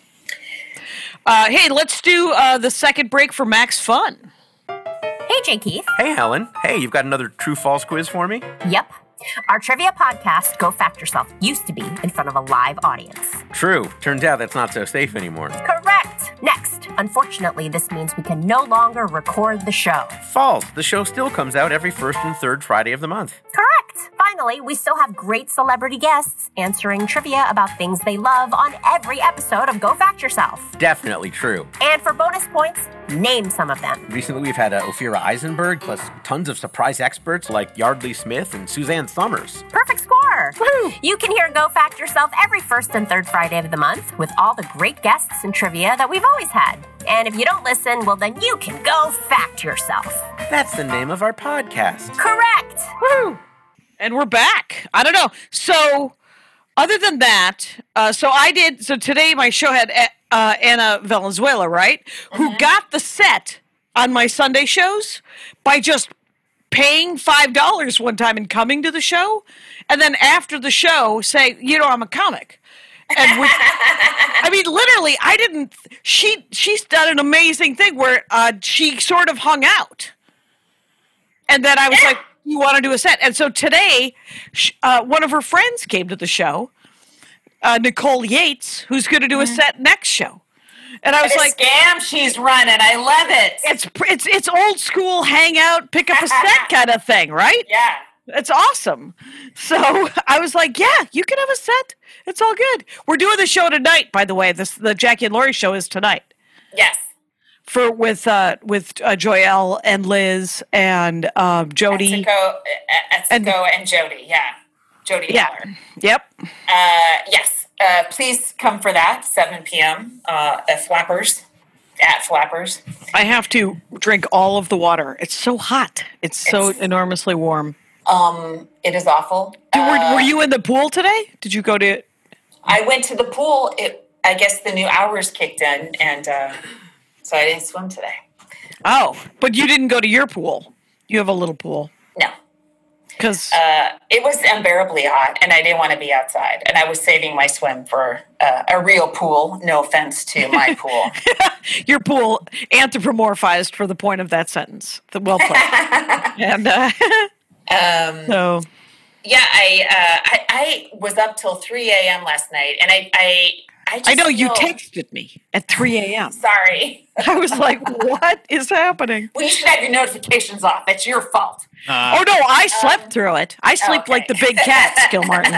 Uh, hey, let's do uh, the second break for Max Fun. Hey, J. Keith. Hey, Helen. Hey, you've got another true-false quiz for me? Yep. Our trivia podcast, Go Fact Yourself, used to be in front of a live audience. True. Turns out that's not so safe anymore. Correct. Next. Unfortunately, this means we can no longer record the show. False. The show still comes out every first and third Friday of the month. Correct. Finally, we still have great celebrity guests answering trivia about things they love on every episode of Go Fact Yourself. Definitely true. And for bonus points, name some of them. Recently, we've had uh, Ophira Eisenberg, plus tons of surprise experts like Yardley Smith and Suzanne Summers. Perfect score! Woo! You can hear Go Fact Yourself every first and third Friday of the month with all the great guests and trivia that we've always had. And if you don't listen, well, then you can go fact yourself. That's the name of our podcast. Correct! Woo! And we're back. I don't know. So, other than that, uh, so I did, so today my show had uh, Anna Valenzuela, right? Mm-hmm. Who got the set on my Sunday shows by just paying five dollars one time and coming to the show. And then after the show, say, you know, I'm a comic. And we, I mean, literally, I didn't, she, she's done an amazing thing where uh, she sort of hung out. And then I was like, you want to do a set? And so today, uh, one of her friends came to the show, uh, Nicole Yates, who's going to do a set next show. And I was what a like, scam she's running. I love it. It's it's it's old school hangout, pick up a set kind of thing, right? Yeah. It's awesome. So I was like, yeah, you can have a set. It's all good. We're doing the show tonight, by the way. This the Jackie and Laurie show is tonight. Yes. For with uh, with uh, Joelle and Liz and um, Jody. Etsuko, Etsuko and, and Jody, yeah. Jody yeah. Miller. Yep. Uh, yes. Uh, please come for that, seven p.m. Uh, at Flappers. At Flappers. I have to drink all of the water. It's so hot. It's so it's, enormously warm. Um, it is awful. Dude, were, uh, were you in the pool today? Did you go to? I went to the pool. It, I guess the new hours kicked in, and uh, so I didn't swim today. Oh, but you didn't go to your pool. You have a little pool. No. Because uh, it was unbearably hot, and I didn't want to be outside. And I was saving my swim for uh, a real pool. No offense to my pool. Your pool anthropomorphized for the point of that sentence. The well played. and uh, um, so, yeah, I, uh, I I was up till three a.m. last night, and I I I, just I know you feel, texted me at three a.m. Sorry. I was like, what is happening? Well, you should have your notifications off. That's your fault. Uh, oh, no, I slept um, through it. I sleep okay. like the big cats, Gil Martin.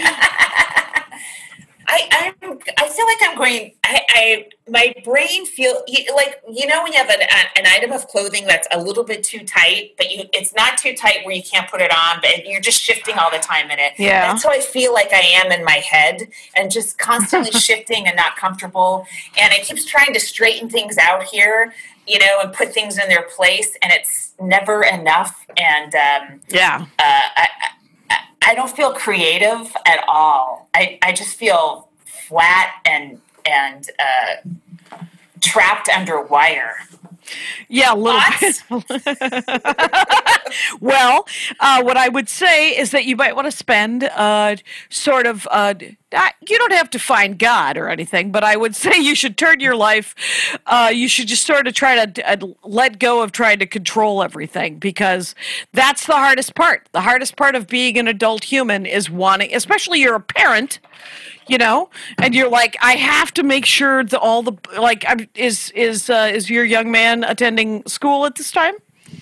I I'm, I feel like I'm going, I, I my brain feel like, you know, when you have an, an item of clothing that's a little bit too tight, but you it's not too tight where you can't put it on, but you're just shifting all the time in it. Yeah. That's how I feel like I am in my head, and just constantly shifting and not comfortable. And it keeps trying to straighten things out here, you know, and put things in their place, and it's never enough. And um, yeah, uh, I, I, I don't feel creative at all. I, I just feel flat and and uh, trapped under wire. Yeah, a little bit. Well, uh, what I would say is that you might want to spend uh, sort of, uh, you don't have to find God or anything, but I would say you should turn your life, uh, you should just sort of try to uh, let go of trying to control everything, because that's the hardest part. The hardest part of being an adult human is wanting, especially you're a parent, you know, and you're like, I have to make sure that all the, like, is is uh, is your young man attending school at this time?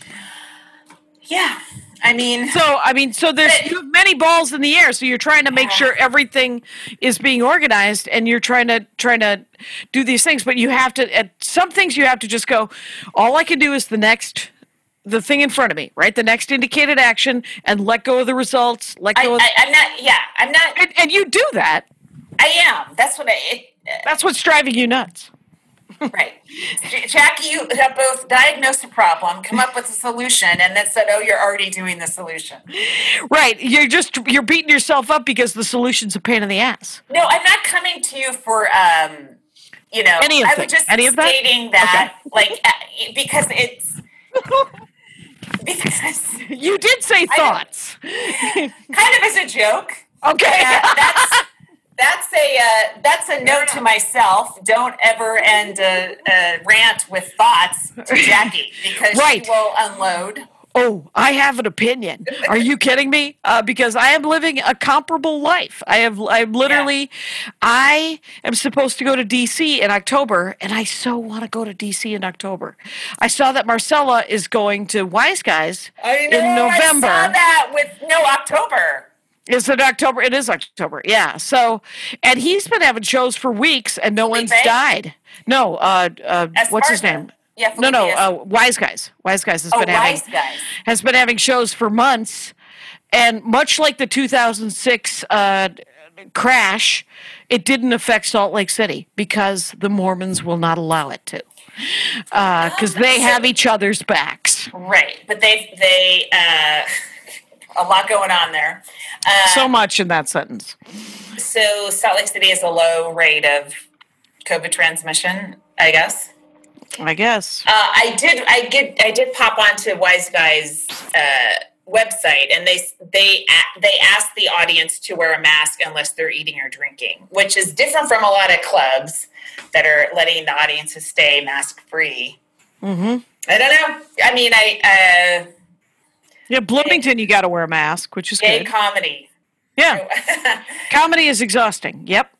Yeah, I mean, so I mean, so there's but, you have many balls in the air, so you're trying to make yeah. sure everything is being organized, and you're trying to trying to do these things, but you have to, at some things you have to just go, all I can do is the next. The thing in front of me, right? The next indicated action, and let go of the results. Let go. I, of I, I'm not. Yeah, I'm not. And, and you do that. I am. That's what I. It, uh, That's what's driving you nuts. Right, Jackie. You have both diagnosed a problem, come up with a solution, and then said, "Oh, you're already doing the solution." Right. You're just you're beating yourself up because the solution's a pain in the ass. No, I'm not coming to you for. Um, you know, Any of I them. was just Any of stating that, that okay. like, uh, because it's. Because you did say thoughts, kind of as a joke. Okay, uh, that's that's a uh, that's a note to myself. Don't ever end a, a rant with thoughts to Jackie, because right. she will unload. Oh, I have an opinion. Are you kidding me? Uh, because I am living a comparable life. I have, I'm literally, yeah. I am supposed to go to D C in October, and I so want to go to D C in October. I saw that Marcella is going to Wise Guys I know, in November. I saw that with, no, October. Is it October? It is October, yeah. So, and he's been having shows for weeks, and no Felipe? one's died. No, uh, uh, what's his name? Yeah, no, no, uh, Wise Guys. Wise Guys has oh, been having Wise Guys. has been having shows for months, and much like the two thousand six uh, crash, it didn't affect Salt Lake City because the Mormons will not allow it to, because uh, they have each other's backs. Right, but they they uh, a lot going on there. Uh, so much in that sentence. So Salt Lake City has a low rate of COVID transmission, I guess. I guess. Uh, I did. I did. I did pop onto Wise Guys' uh, website, and they they they asked the audience to wear a mask unless they're eating or drinking, which is different from a lot of clubs that are letting the audiences stay mask free. Mm-hmm. I don't know. I mean, I. Uh, yeah, Bloomington, you got to wear a mask, which is gay good. comedy. Yeah, comedy is exhausting. Yep.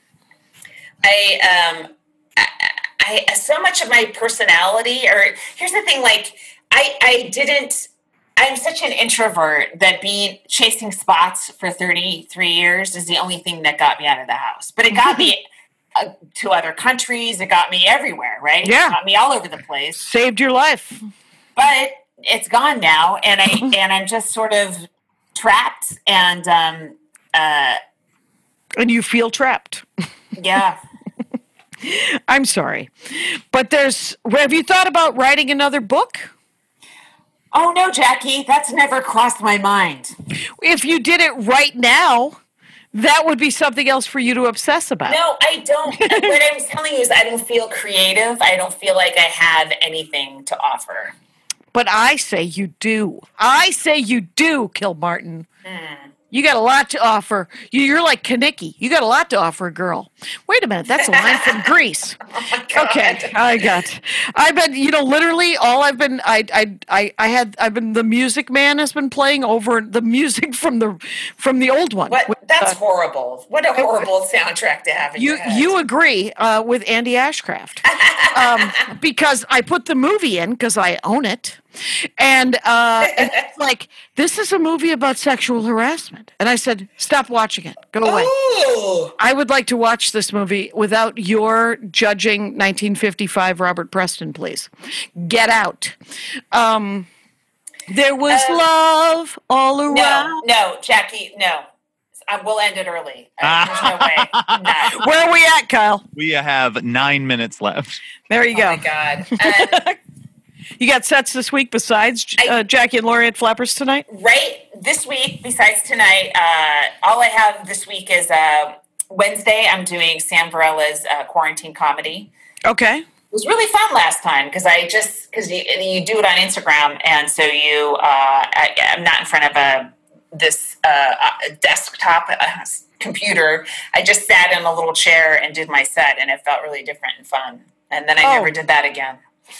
I um. I, I, so much of my personality, or here's the thing, like, I, I didn't, I'm such an introvert that being, chasing spots for thirty-three years is the only thing that got me out of the house. But it got me uh, to other countries. It got me everywhere, right? Yeah. It got me all over the place. Saved your life. But it's gone now, and, I, and I'm just sort of trapped, and, um, uh, and you feel trapped. Yeah. I'm sorry, but there's, have you thought about writing another book? Oh no, Jackie, that's never crossed my mind. If you did it right now, that would be something else for you to obsess about. No, I don't. What I'm telling you is I don't feel creative. I don't feel like I have anything to offer. But I say you do. I say you do, Kilmartin. Mm. You got a lot to offer. You're like Kanicki. You got a lot to offer, girl. Wait a minute. That's a line from Grease. Oh my God. Okay, I got. I've been, you know, literally all I've been. I, I, I, I had. I've been. The Music Man has been playing over the music from the from the old one. What? With, That's uh, horrible. What a horrible soundtrack to have in you your head. you agree uh, with Andy Ashcraft um, because I put the movie in because I own it. And, uh, and it's like, this is a movie about sexual harassment. And I said, stop watching it. Go away. Ooh. I would like to watch this movie without your judging nineteen fifty-five Robert Preston, please. Get out. Um, there was uh, love all around. No, no, Jackie, no. I will end it early. Uh, there's no way. No. Where are we at, Kyle? We have nine minutes left. There you oh go. Oh, my God. Um, You got sets this week besides uh, I, Jackie and Laurie at Flappers tonight? Right. This week, besides tonight, uh, all I have this week is uh, Wednesday, I'm doing Sam Varella's uh, quarantine comedy. Okay. It was really fun last time because I just, because you, you do it on Instagram, and so you, uh, I, I'm not in front of a this uh, desktop uh, computer. I just sat in a little chair and did my set, and it felt really different and fun. And then I oh. never did that again.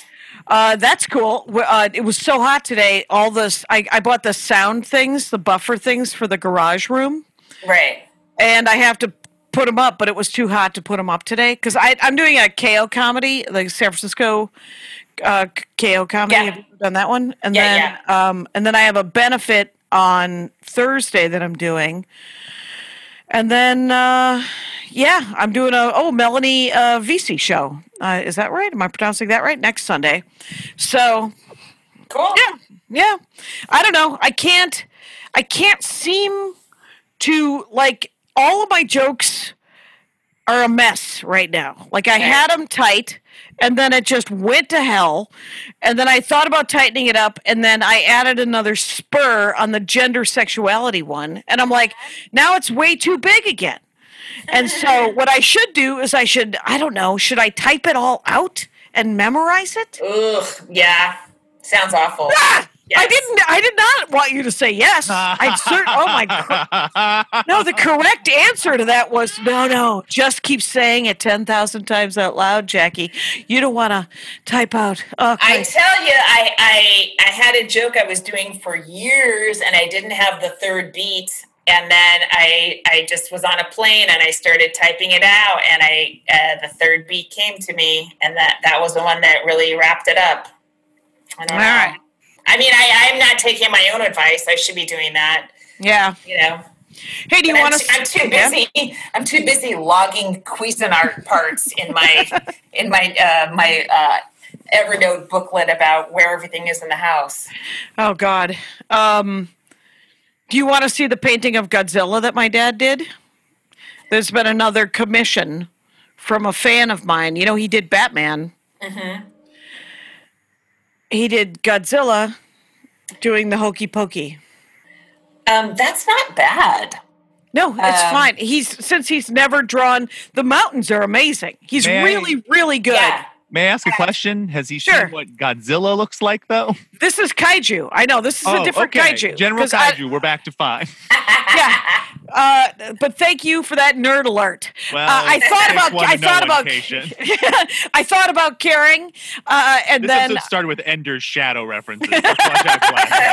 Uh, that's cool. Uh, it was so hot today. All this, I, I bought the sound things, the buffer things for the garage room. Right. And I have to put them up, but it was too hot to put them up today because I'm doing a K O comedy, like San Francisco uh, K O comedy. Yeah. Have you done that one? And yeah, then, yeah. Um, and then I have a benefit on Thursday that I'm doing. And then, uh, yeah, I'm doing a, oh, Melanie uh, V C show. Uh, is that right? Am I pronouncing that right? Next Sunday. So, cool. Yeah, yeah. I don't know. I can't, I can't seem to, like, all of my jokes are a mess right now. Like, I had them tight, and then it just went to hell. And then I thought about tightening it up, and then I added another spur on the gender sexuality one. And I'm like, now it's way too big again. And so what I should do is I should, I don't know, should I type it all out and memorize it? Ugh, yeah. Sounds awful. Ah! Yes. I didn't, I did not want you to say yes. I'd cert- oh my God. No, the correct answer to that was no, no. Just keep saying it ten thousand times out loud, Jackie. You don't want to type out. Oh, I tell you, I, I I had a joke I was doing for years, and I didn't have the third beat. And then I I just was on a plane, and I started typing it out, and I uh, the third beat came to me, and that, that was the one that really wrapped it up. I don't All know. right. I mean, I, I'm not taking my own advice. I should be doing that. Yeah. You know. Hey, do you But want I'm, to? t- I'm too busy. Yeah. I'm too busy logging Cuisinart parts in my in my uh, my uh, Evernote booklet about where everything is in the house. Oh God. Um, do you want to see the painting of Godzilla that my dad did? There's been another commission from a fan of mine. You know, he did Batman. Mm-hmm. He did Godzilla doing the hokey pokey. Um, that's not bad. No, it's Um, fine. He's since he's never drawn, the mountains are amazing. He's May I- really, really good. Yeah. May I ask a question? Has he Sure. seen what Godzilla looks like, though? This is kaiju. I know this is a different okay. kaiju. General 'Cause I- kaiju. We're back to five. yeah. Uh, but thank you for that nerd alert. Well, uh, I thought takes about one I to know thought one, about Cation. I thought about caring, uh, and This then episode started with Ender's Shadow references. So watch out,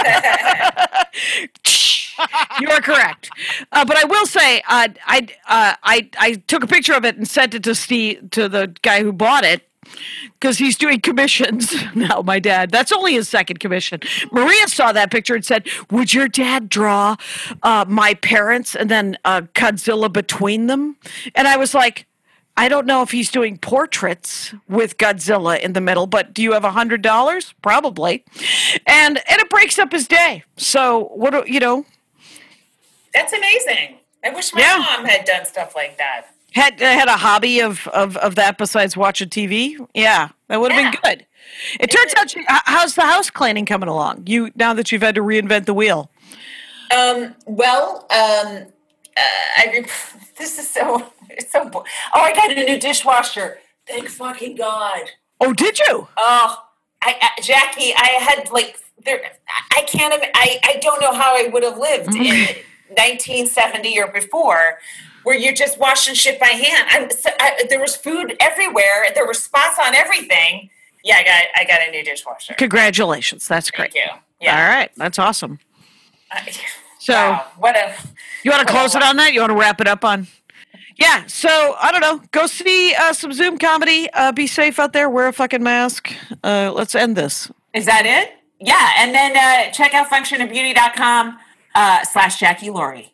Flash. you are correct. Uh, but I will say, uh, I uh, I I took a picture of it and sent it to Steve, to the guy who bought it. Because he's doing commissions now, my dad. That's only his second commission. Maria saw that picture and said, would your dad draw uh, my parents and then uh, Godzilla between them? And I was like, I don't know if he's doing portraits with Godzilla in the middle, but do you have one hundred dollars? Probably. And and it breaks up his day. So, what do you know? That's amazing. I wish my Yeah. mom had done stuff like that. Had had a hobby of, of, of that besides watching T V? Yeah, that would have Yeah. been good. It turns out, you, h- how's the house cleaning coming along? You now that you've had to reinvent the wheel. Um, well, um, uh, I re- this is so it's so. Bo- oh, I got a new dishwasher. Thank fucking God. Oh, did you? Oh, I, I Jackie, I had like there. I can't. Im- I I don't know how I would have lived in nineteen seventy or before, where you're just washing shit by hand. I'm, so, I, there was food everywhere. There were spots on everything. Yeah, I got I got a new dishwasher. Congratulations, that's great. Thank you. Yeah. All right, that's awesome. I- So, wow, what a. you want to what a close it li- on that? You want to wrap it up on? Yeah. So I don't know. Go see uh, some Zoom comedy. Uh, be safe out there. Wear a fucking mask. Uh, let's end this. Is that it? Yeah, and then uh, check out function of beauty dot com uh, slash Jackie Laurie.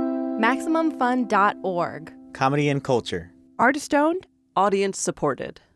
Maximum Fun dot org. Comedy and culture. Artist owned. Audience supported.